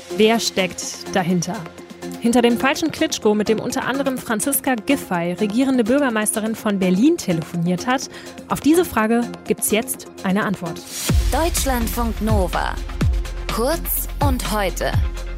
Wer steckt dahinter? Hinter dem falschen Klitschko, mit dem unter anderem Franziska Giffey, regierende Bürgermeisterin von Berlin, telefoniert hat? Auf diese Frage gibt's jetzt eine Antwort. Deutschlandfunk Nova. Kurz und heute.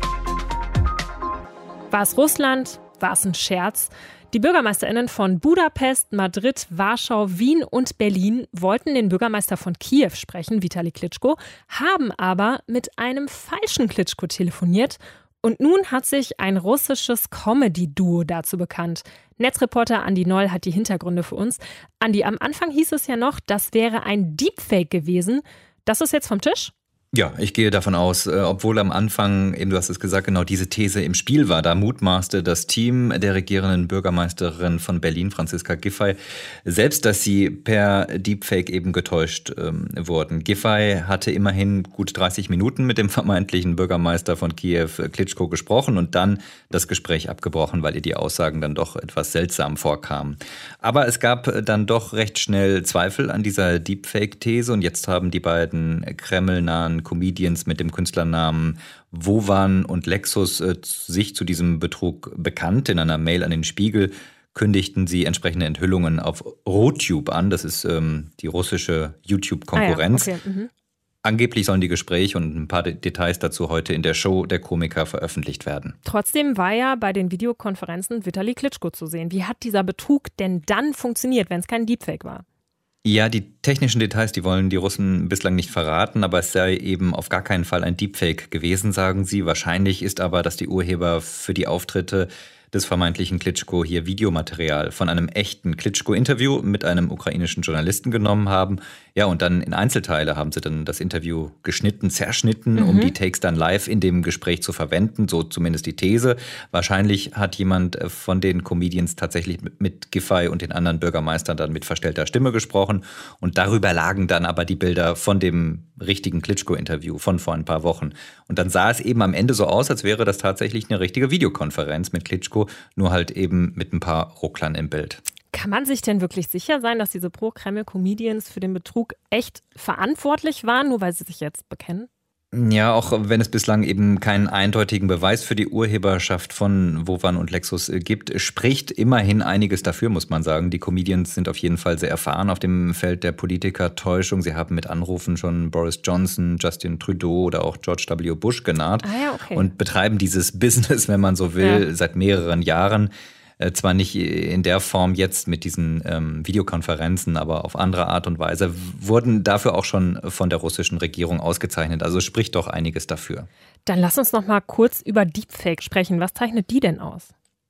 War es Russland? War es ein Scherz? Die BürgermeisterInnen von Budapest, Madrid, Warschau, Wien und Berlin wollten den Bürgermeister von Kiew sprechen, Vitali Klitschko, haben aber mit einem falschen Klitschko telefoniert. Und nun hat sich ein russisches Comedy-Duo dazu bekannt. Netzreporter Andi Noll hat die Hintergründe für uns. Andi, am Anfang hieß es ja noch, das wäre ein Deepfake gewesen. Das ist jetzt vom Tisch? Ja, ich gehe davon aus, obwohl am Anfang, eben du hast es gesagt, genau diese These im Spiel war, da mutmaßte das Team der regierenden Bürgermeisterin von Berlin, Franziska Giffey, selbst, dass sie per Deepfake eben getäuscht wurden. Giffey hatte immerhin gut 30 Minuten mit dem vermeintlichen Bürgermeister von Kiew, Klitschko, gesprochen und dann das Gespräch abgebrochen, weil ihr die Aussagen dann doch etwas seltsam vorkamen. Aber es gab dann doch recht schnell Zweifel an dieser Deepfake-These und jetzt haben die beiden kremlnahen Comedians mit dem Künstlernamen Wovan und Lexus sich zu diesem Betrug bekannt. In einer Mail an den Spiegel kündigten sie entsprechende Enthüllungen auf Rotube an. Das ist die russische YouTube-Konkurrenz. Angeblich sollen die Gespräche und ein paar Details dazu heute in der Show der Komiker veröffentlicht werden. Trotzdem war ja bei den Videokonferenzen Vitali Klitschko zu sehen. Wie hat dieser Betrug denn dann funktioniert, wenn es kein Deepfake war? Ja, die technischen Details, die wollen die Russen bislang nicht verraten, aber es sei eben auf gar keinen Fall ein Deepfake gewesen, sagen sie. Wahrscheinlich ist aber, dass die Urheber für die Auftritte des vermeintlichen Klitschko hier Videomaterial von einem echten Klitschko-Interview mit einem ukrainischen Journalisten genommen haben. Ja, und dann in Einzelteile haben sie dann das Interview geschnitten, zerschnitten, um die Takes dann live in dem Gespräch zu verwenden, so zumindest die These. Wahrscheinlich hat jemand von den Comedians tatsächlich mit Giffey und den anderen Bürgermeistern dann mit verstellter Stimme gesprochen und darüber lagen dann aber die Bilder von dem richtigen Klitschko-Interview von vor ein paar Wochen. Und dann sah es eben am Ende so aus, als wäre das tatsächlich eine richtige Videokonferenz mit Klitschko, nur halt eben mit ein paar Rucklern im Bild. Kann man sich denn wirklich sicher sein, dass diese Pro-Kreml-Comedians für den Betrug echt verantwortlich waren, nur weil sie sich jetzt bekennen? Ja, auch wenn es bislang eben keinen eindeutigen Beweis für die Urheberschaft von Wovan und Lexus gibt, spricht immerhin einiges dafür, muss man sagen. Die Comedians sind auf jeden Fall sehr erfahren auf dem Feld der Politikertäuschung. Sie haben mit Anrufen schon Boris Johnson, Justin Trudeau oder auch George W. Bush genannt und betreiben dieses Business, wenn man so will, seit mehreren Jahren. Zwar nicht in der Form jetzt mit diesen Videokonferenzen, aber auf andere Art und Weise, wurden dafür auch schon von der russischen Regierung ausgezeichnet. Also spricht doch einiges dafür. Dann lass uns noch mal kurz über Deepfake sprechen. Was zeichnet die denn aus?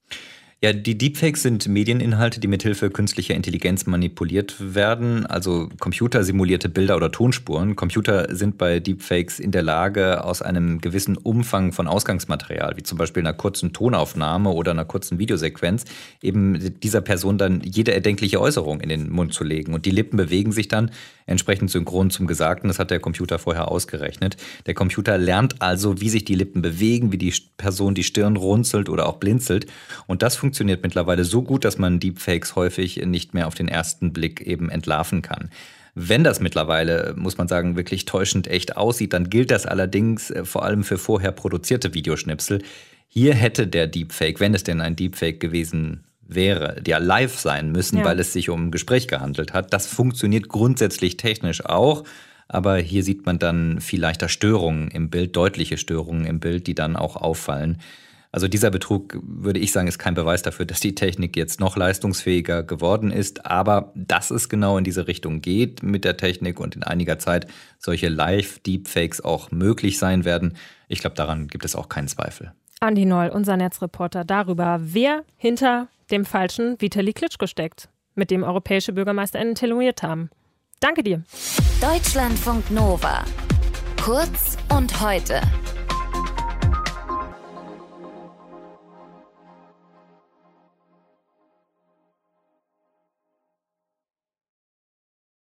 Ja, die Deepfakes sind Medieninhalte, die mithilfe künstlicher Intelligenz manipuliert werden, also computersimulierte Bilder oder Tonspuren. Computer sind bei Deepfakes in der Lage, aus einem gewissen Umfang von Ausgangsmaterial, wie zum Beispiel einer kurzen Tonaufnahme oder einer kurzen Videosequenz, eben dieser Person dann jede erdenkliche Äußerung in den Mund zu legen. Und die Lippen bewegen sich dann entsprechend synchron zum Gesagten. Das hat der Computer vorher ausgerechnet. Der Computer lernt also, wie sich die Lippen bewegen, wie die Person die Stirn runzelt oder auch blinzelt. Und das funktioniert mittlerweile so gut, dass man Deepfakes häufig nicht mehr auf den ersten Blick eben entlarven kann. Wenn das mittlerweile, muss man sagen, wirklich täuschend echt aussieht, dann gilt das allerdings vor allem für vorher produzierte Videoschnipsel. Hier hätte der Deepfake, wenn es denn ein Deepfake gewesen wäre, ja live sein müssen, weil es sich um ein Gespräch gehandelt hat. Das funktioniert grundsätzlich technisch auch, aber hier sieht man dann viel leichter Störungen im Bild, deutliche Störungen im Bild, die dann auch auffallen. Also dieser Betrug, würde ich sagen, ist kein Beweis dafür, dass die Technik jetzt noch leistungsfähiger geworden ist. Aber dass es genau in diese Richtung geht mit der Technik und in einiger Zeit solche Live-Deepfakes auch möglich sein werden, ich glaube, daran gibt es auch keinen Zweifel. Andi Noll, unser Netzreporter, darüber, wer hinter dem falschen Vitali Klitschko steckt, mit dem europäische BürgermeisterInnen telefoniert haben. Danke dir. Deutschlandfunk Nova. Kurz und heute.